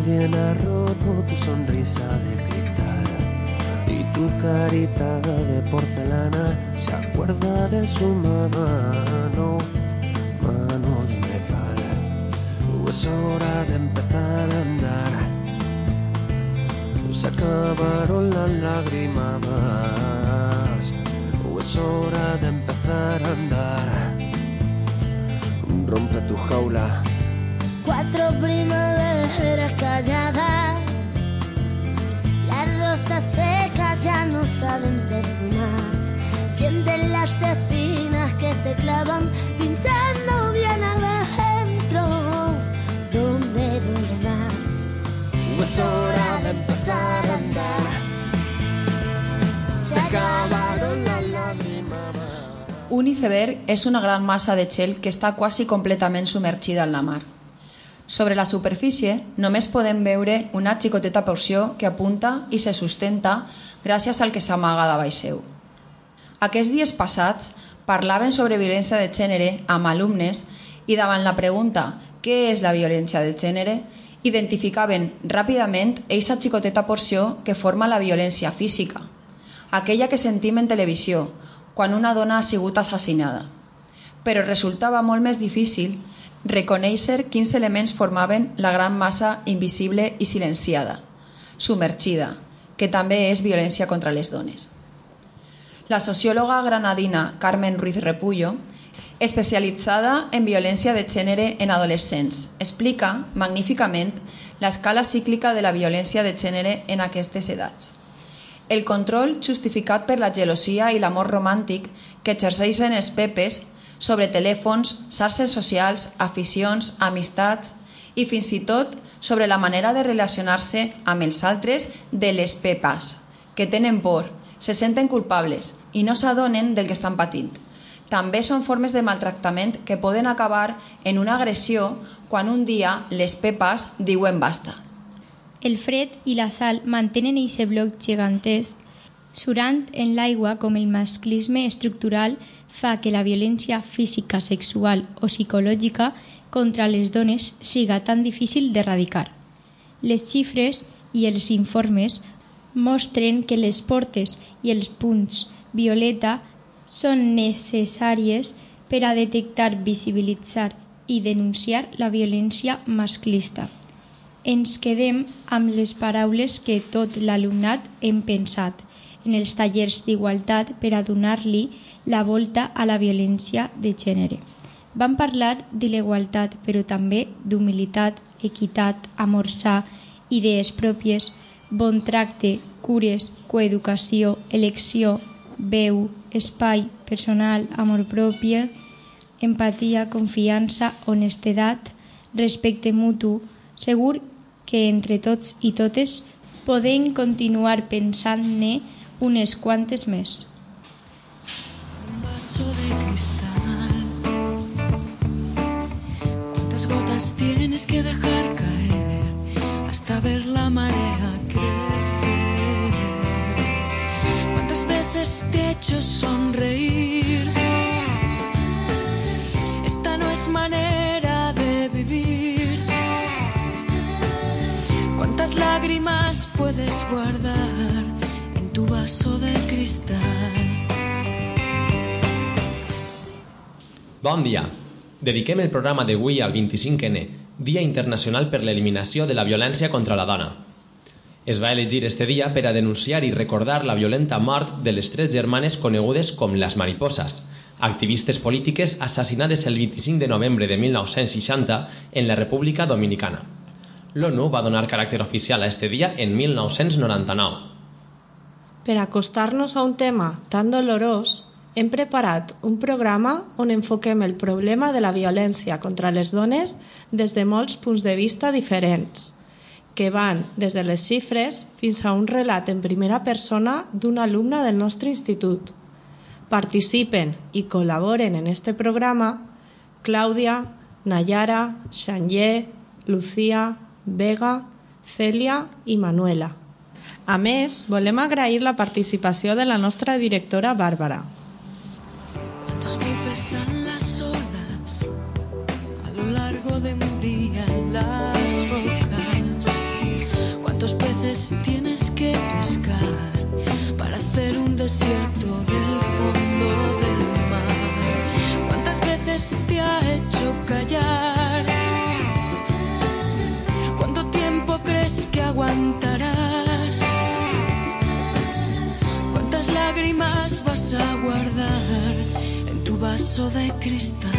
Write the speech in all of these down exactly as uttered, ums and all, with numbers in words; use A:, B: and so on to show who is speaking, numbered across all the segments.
A: alguien ha roto tu sonrisa de cristal y tu carita de porcelana se acuerda de su mano, mano de metal. Es hora de empezar a andar, se acabaron las lágrimas. Es hora de empezar a andar, rompe tu jaula.
B: Cuatro primaveras calladas, las rosas secas ya no saben perfumar. Sienten las espinas que se clavan, pinchando bien adentro, donde duele más. Es hora de empezar a andar, se acabaron las lágrimas.
C: Un iceberg és una gran massa de gel que està quasi completament submergida en la mar. Sobre la superfície només podem veure una xicoteta porció que apunta i se sustenta gràcies al que s'amaga davall seu. Aquests dies passats parlaven sobre violència de gènere amb alumnes i davant la pregunta «Què és la violència de gènere?», identificaven ràpidament eixa xicoteta porció que forma la violència física, aquella que sentim en televisió quan una dona ha sigut assassinada. Però resultava molt més difícil reconèixer quins elements formaven la gran massa invisible i silenciada, submergida, que també és violència contra les dones. La sociòloga granadina Carmen Ruiz Repullo, especialitzada en violència de gènere en adolescents, explica magníficament l'escala cíclica de la violència de gènere en aquestes edats. El control justificat per la gelosia i l'amor romàntic que exerceixen els pepes sobre telèfons, xarxes socials, aficions, amistats i fins i tot sobre la manera de relacionar-se amb els altres de les pepes, que tenen por, se senten culpables i no s'adonen del que estan patint. També són formes de maltractament que poden acabar en una agressió quan un dia les pepes diuen basta.
D: El fred i la sal mantenen eixe bloc gegantesc, surant en l'aigua com el masclisme estructural fa que la violència física, sexual o psicològica contra les dones siga tan difícil d'erradicar. Les xifres i els informes mostren que les portes i els punts violeta són necessàries per a detectar, visibilitzar i denunciar la violència masclista. Ens quedem amb les paraules que tot l'alumnat hem pensat en els tallers d'igualtat per a donar-li la volta a la violència de gènere. Vam parlar de l'igualtat, però també d'humilitat, equitat, amor sa, idees pròpies, bon tracte, cures, coeducació, elecció, veu, espai personal, amor propi, empatia, confiança, honestedat, respecte mutu. Segur que entre tots i totes podem continuar pensant-ne unes quantes més.
E: Un vaso de cristal, ¿cuántas gotas tienes que dejar caer hasta ver la marea crecer? ¿Cuántas veces te he hecho sonreír? Esta no es manera de vivir. ¿Cuántas lágrimas puedes guardar en tu vaso de cristal?
F: Bon dia! Dediquem el programa d'avui al vint-i-cinc ene, Dia Internacional per l'Eliminació de la Violència contra la Dona. Es va elegir este dia per a denunciar i recordar la violenta mort de les tres germanes conegudes com les mariposas, activistes polítiques assassinades el vint-i-cinc de novembre de mil nou-cents seixanta en la República Dominicana. L'ONU va donar caràcter oficial a este dia en mil nou-cents noranta-nou.
G: Per acostar-nos a un tema tan dolorós, hem preparat un programa on enfoquem el problema de la violència contra les dones des de molts punts de vista diferents, que van des de les xifres fins a un relat en primera persona d'una alumna del nostre institut. Participen i col·laboren en este programa Clàudia, Nayara, Xanyer, Lucía, Vega, Cèlia i Manuela. A més, volem agrair la participació de la nostra directora Bàrbara.
E: ¿Cuántos golpes dan las olas a lo largo de un día en las rocas? veces tienes que pescar para hacer un desierto del fondo del mar? ¿Cuántas veces te ha hecho callar? ¿Cuánto tiempo crees que aguantarás? ¿Cuántas lágrimas vas a guardar en tu vaso de cristal?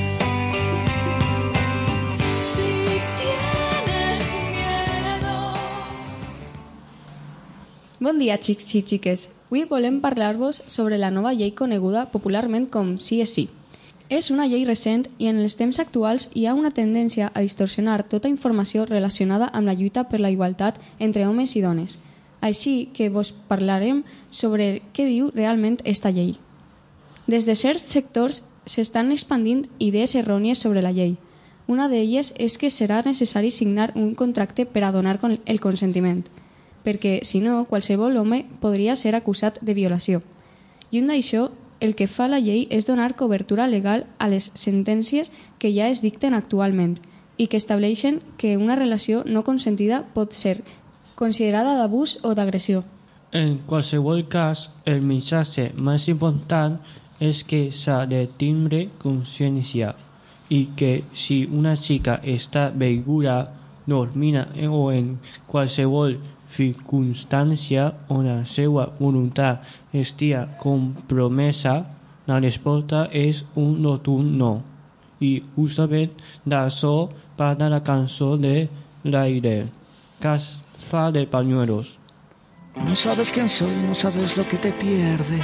H: Bon dia, xics i xiques. Avui volem parlar-vos sobre la nova llei coneguda popularment com C S I. És una llei recent i en els temps actuals hi ha una tendència a distorsionar tota informació relacionada amb la lluita per la igualtat entre homes i dones. Així que vos parlarem sobre què diu realment esta llei. Des de certs sectors s'estan expandint idees errònies sobre la llei. Una d'elles és que serà necessari signar un contracte per a donar el consentiment, perquè, si no, qualsevol home podria ser acusat de violació. Lluny d'això, el que fa la llei és donar cobertura legal a les sentències que ja es dicten actualment i que estableixen que una relació no consentida pot ser considerada d'abús o d'agressió.
I: En qualsevol cas, el missatge més important és que s'ha de tindre consciència i que si una xica està beguda, dormida o en qualsevol circumstància on la seva voluntat estigui compromesa, la resposta és un rotund no. I justament d'això parla la cançó de Laire, Casa de Pañuelos.
J: No sabes quién soy, no sabes lo que te pierdes.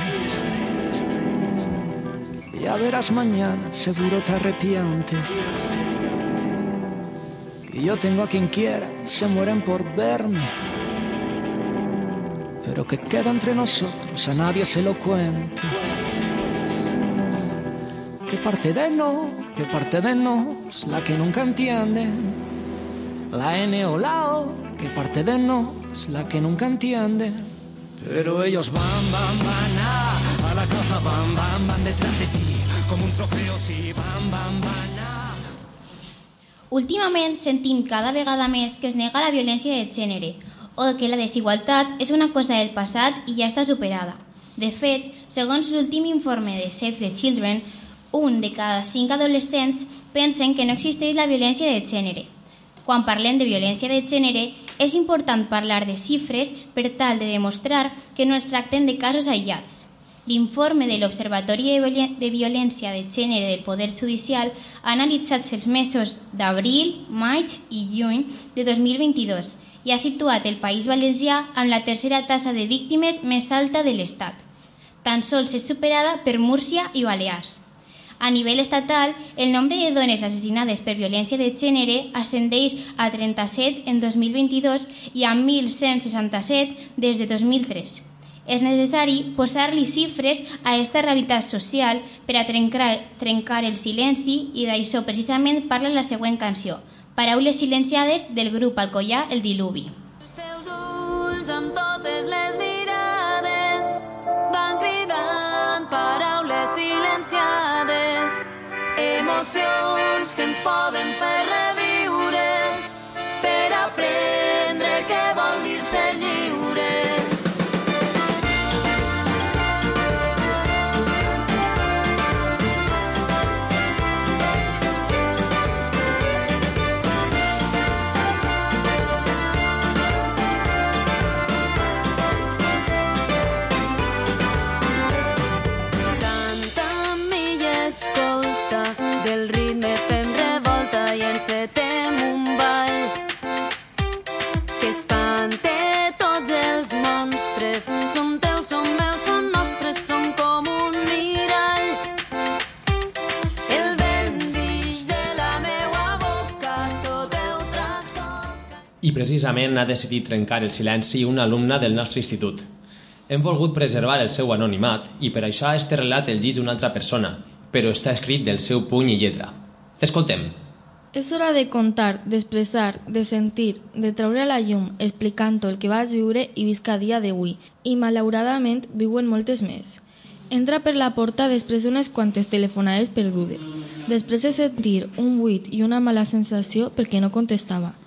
J: Ya verás mañana, seguro te arrepientes. Que yo tengo a quien quiera, se mueren por verme. Pero que queda entre nosotros, a nadie se lo cuentes. Que parte de no, que parte de nos, la que nunca entienden. La N o la O, que parte de nos, la que nunca entienden. Pero ellos van, van, van a, a la caza, van, van, van detrás de ti, como un trofeo, sí, van, van, van a...
K: Últimament sentim cada vegada més que es nega la violència de gènere, o que la desigualtat és una cosa del passat i ja està superada. De fet, segons l'últim informe de Save the Children, un de cada cinc adolescents pensen que no existeix la violència de gènere. Quan parlem de violència de gènere, és important parlar de xifres per tal de demostrar que no es tracten de casos aïllats. L'informe de l'Observatori de Violència de Gènere del Poder Judicial ha analitzat els mesos d'abril, maig i juny de dos mil vint-i-dos i ha situat el País Valencià amb la tercera tassa de víctimes més alta de l'Estat. Tan sols és superada per Múrcia i Balears. A nivell estatal, el nombre de dones assassinades per violència de gènere ascendeix a trenta-set en dos mil vint-i-dos i a mil cent seixanta-set des de dos mil tres. És necessari posar-li xifres a aquesta realitat social per a trencar, trencar el silenci i d'això precisament parla la següent cançó, Paraules silenciades del grup Alcoià El Diluvi.
L: Els teus ulls amb totes les mirades van cridant paraules silenciades, emocions que ens poden fer reviure per aprendre què vol dir ser lliure. Encetem un ball que espante tots els monstres. Som teus, som meus, som nostres, som com un mirall. El vent dix de la meua boca, tot ho trastoca.
F: I precisament ha decidit trencar el silenci una alumna del nostre institut. Hem volgut preservar el seu anonimat i per això este relat el llig una altra persona, però està escrit del seu puny i lletra. Escoltem.
M: És hora de contar, d'expressar, de sentir, de treure a la llum, explicant-ho el que vas viure i visc a dia d'avui, i malauradament viuen moltes més. Entra per la porta després d'unes quantes telefonades perdudes, després de sentir un buit i una mala sensació perquè no contestava.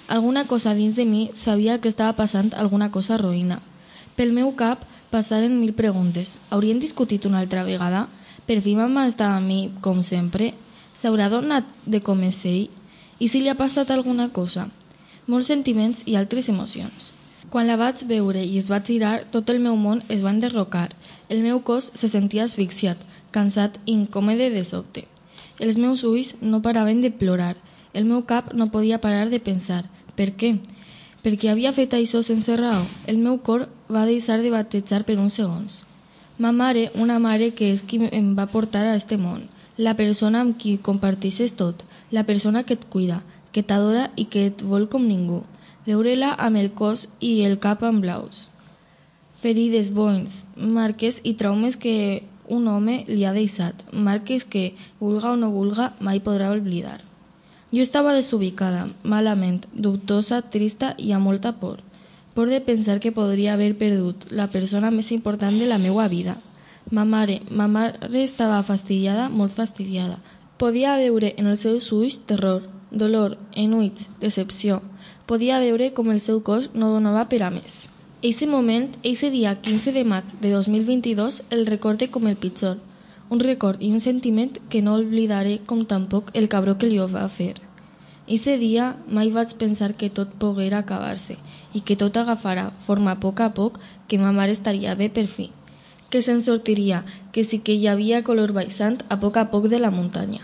M: Alguna cosa dins de mi sabia que estava passant alguna cosa roïna. Pel meu cap passaren mil preguntes. Haurien discutit una altra vegada? Per fi mamà estava amb mi, com sempre? S'haurà donat de com és ell? I si li ha passat alguna cosa? Molts sentiments i altres emocions. Quan la vaig veure i es va girar, tot el meu món es va enderrocar. El meu cos se sentia asfixiat, cansat i incòmode de sobte. Els meus ulls no paraven de plorar. El meu cap no podia parar de pensar. Per què? Perquè havia fet això sense raó. El meu cor va deixar de batejar per uns segons. Ma mare, una mare que és qui em va portar a este món. La persona amb qui comparteixes tot. La persona que et cuida, que t'adora i que et vol com ningú. Veure-la amb el cos i el cap en blaus. Ferides, boins, marques i traumes que un home li ha deixat. Marques que, vulga o no vulga, mai podrà oblidar. Jo estava desubicada, malament, dubtosa, trista i amb molta por. Por de pensar que podria haver perdut la persona més important de la meva vida. Ma mare, ma mare estava fastidiada, molt fastidiada. Podia veure en els seus ulls terror, dolor, enuig, decepció. Podia veure com el seu cos no donava per a més. Eixe moment, eixe dia quinze de maig de dos mil vint-i-dos, el recorde com el pitjor. Un record i un sentiment que no oblidaré com tampoc el cabró que li ho va fer. Eixe dia mai vaig pensar que tot poguera acabar-se i que tot agafarà forma a poc a poc, que ma mare estaria bé per fi, que se'n sortiria, que sí que hi havia color baixant a poc a poc de la muntanya.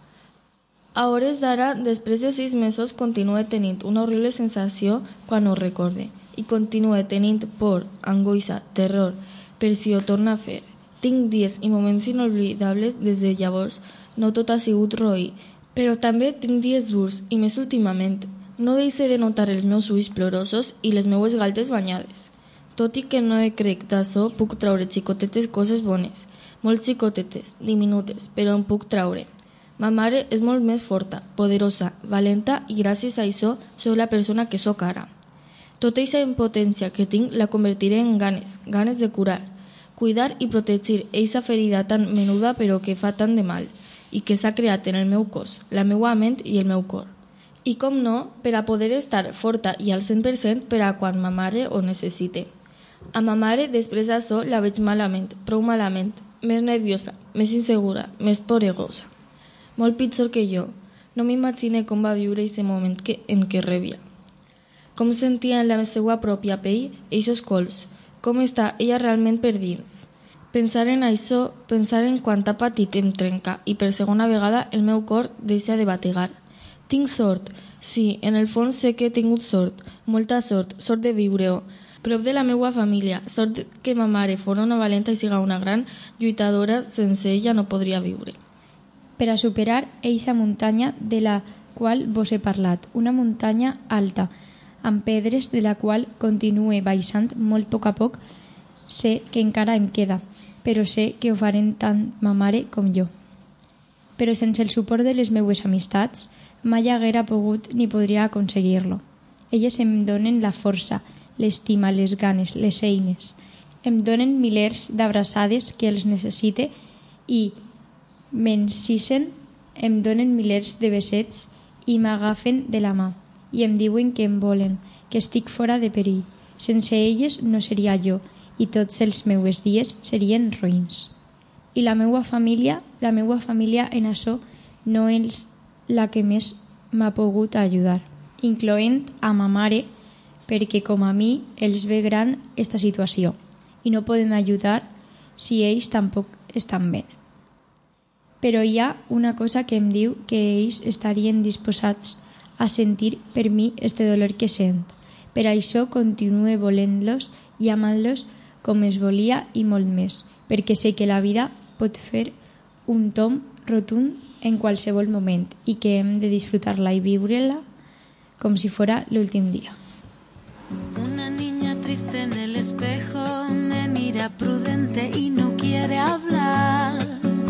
M: A hores d'ara, després de sis mesos, continue tenint una horrible sensació quan ho recorde i continue tenint por, angoixa, terror, per si ho torna a fer. Tinc dies i moments inolvidables des de llavors, no tot ha sigut roí, però també tinc dies durs i més últimament. No deixe de notar els meus ulls plorosos i les meues galtes banyades. Tot i que no he crec d'això, puc traure xicotetes coses bones, molt xicotetes, diminutes, però en puc traure. Ma mare és molt més forta, poderosa, valenta i gràcies a això soc la persona que sóc ara. Tota aquesta impotència que tinc la convertiré en ganes, ganes de curar, cuidar i protegir aquesta ferida tan menuda però que fa tant de mal i que s'ha creat en el meu cos, la meua ment i el meu cor. I com no, per a poder estar forta i al cent per cent per a quan ma mare ho necessite. A ma mare després d'això la veig malament, prou malament, més nerviosa, més insegura, més poregosa. Molt pitjor que jo. No m'imagine com va viure aquest moment que, en què rebia. Com sentia en la seva pròpia pell eixos cols. Com està ella realment per dins. Pensar en això, pensar en quant ha patit em trenca i per segona vegada el meu cor deixa de bategar. Tinc sort. Sí, en el fons sé que he tingut sort. Molta sort. Sort de viure-ho. Prop de la meva família. Sort que ma mare fora una valenta i siga una gran lluitadora. Sense ella no podria viure.
D: Per a superar eixa muntanya de la qual vos he parlat, una muntanya alta, amb pedres de la qual continue baixant molt a poc a poc, sé que encara em queda, però sé que ho farem tant ma mare com jo. Però sense el suport de les meues amistats, mai haguera pogut ni podria aconseguir-lo. Elles em donen la força, l'estima, les ganes, les eines. Em donen milers d'abraçades que els necessite i m'encisen, em donen milers de besets i m'agafen de la mà i em diuen que em volen, que estic fora de perill. Sense elles no seria jo i tots els meus dies serien roïns. I la meua família, la meua família en això no és la que més m'ha pogut ajudar, incloent a ma mare, perquè com a mi els ve gran esta situació i no podem ajudar si ells tampoc estan bé. Però hi ha una cosa que em diu que ells estarien disposats a sentir per mi este dolor que sent. Per això continue volent-los i amant-los com es volia i molt més, perquè sé que la vida pot fer un tom rotund en qualsevol moment i que hem de disfrutar-la i viure-la com si fora l'últim dia.
L: Una niña triste en el espejo me mira prudente y no quiere hablar.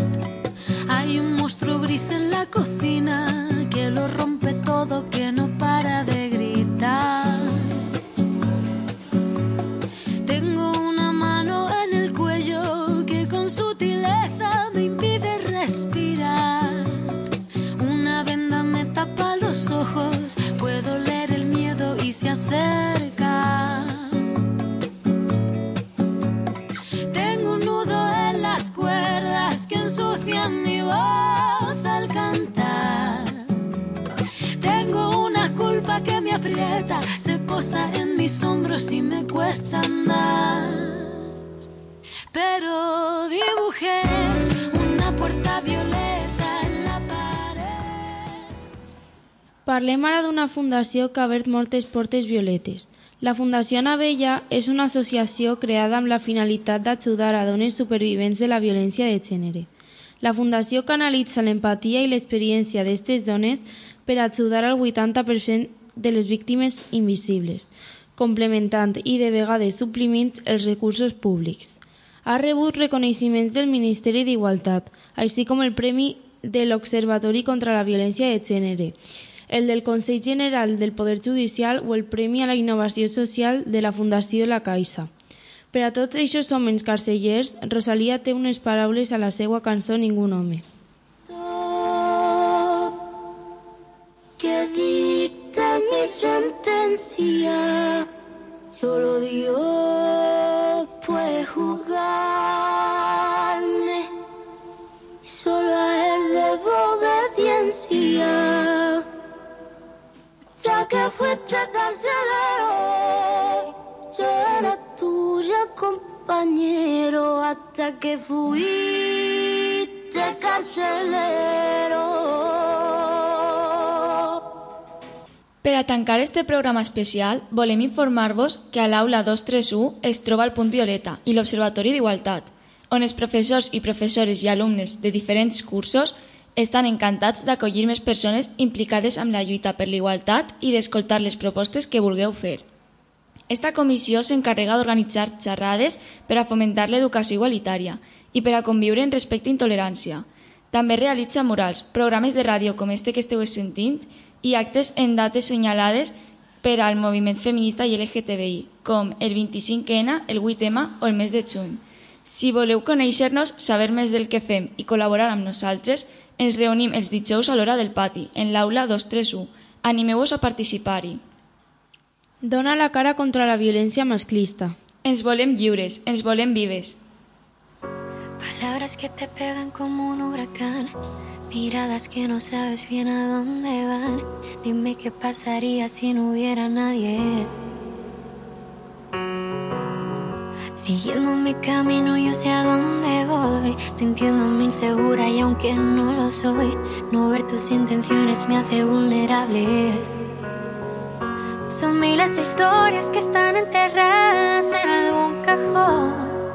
L: Hay un monstruo gris en la cocina que lo rompe todo, que no para de gritar. Tengo una mano en el cuello que con sutileza me impide respirar. Una venda me tapa los ojos, puedo leer el miedo cerca. Tengo un nudo en las cuerdas que ensucian mi voz al cantar. Tengo una culpa que me aprieta, se posa en mis hombros y me cuesta andar. Pero dibujé una puerta violeta en la pared.
M: Parlem ara d'una fundació que ha obert moltes portes violetes. La Fundació Anabella és una associació creada amb la finalitat d'ajudar a dones supervivents de la violència de gènere. La fundació canalitza l'empatia i l'experiència d'aquestes dones per ajudar al vuitanta per cent de les víctimes invisibles, complementant i de vegades suprimint els recursos públics. Ha rebut reconeixements del Ministeri d'Igualtat, així com el Premi de l'Observatori contra la Violència de Gènere, el del Consell General del Poder Judicial o el Premi a la Innovació Social de la Fundació La Caixa. Per a tots aquests homes carcellers, Rosalia té unes paraules a la seva cançó Ningún home.
B: Que dicta mi sentencia, solo Dios puede juzgarme, solo a Él debo obediencia. Ya que fuiste carcelero, yo era tuya compañero, hasta que fuiste carcelero.
N: Per a tancar este programa especial, volem informar-vos que a l'aula dos tres u es troba el Punt Violeta i l'Observatori d'Igualtat, on els professors i professores i alumnes de diferents cursos estan encantats d'acollir més persones implicades amb la lluita per l'igualtat i d'escoltar les propostes que vulgueu fer. Esta comissió s'encarrega d'organitzar xerrades per a fomentar l'educació igualitària i per a conviure en respecte i intolerància. També realitza murals, programes de ràdio com este que esteu sentint i actes en dates senyalades per al moviment feminista i L G T B I, com el vint-i-cinc ena, el vuit ema o el mes de juny. Si voleu conèixer-nos, saber més del que fem i col·laborar amb nosaltres, ens reunim els dijous a l'hora del pati, en l'aula dos tres u. Animeu-vos a participar-hi.
M: Dona la cara contra la violència masclista.
N: Ens volem lliures, ens volem vives.
B: Palabras que te pegan como un huracán, miradas que no sabes bien a dónde van. Dime qué pasaría si no hubiera nadie. Siguiendo mi camino yo sé a dónde voy, sintiéndome insegura y aunque no lo soy, no ver tus intenciones me hace vulnerable. Son miles de historias que están enterradas en algún cajón.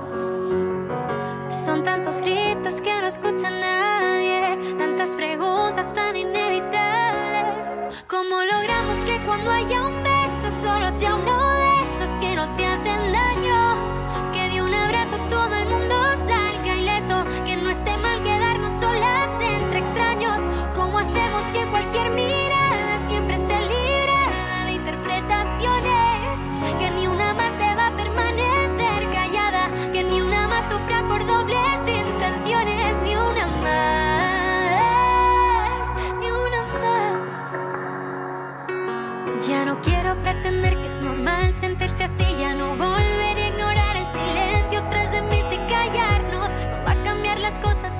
B: Son tantos gritos que no escucha nadie, tantas preguntas tan inevitables. ¿Cómo logramos que cuando haya un beso solo sea uno de esos que no te hacen daño? Que de un abrazo todo el mundo salga ileso, que no esté mal quedarnos solas entre extraños. ¿Cómo hacemos que cualquier mirada siempre esté libre de interpretaciones? Que ni una más deba permanecer callada, que ni una más sufra por dobles intenciones, ni una más, ni una más. Ya no quiero pretender que es normal sentirse así, ya no volveré a ignorar el silencio tras de mí y callarnos. No va a cambiar las cosas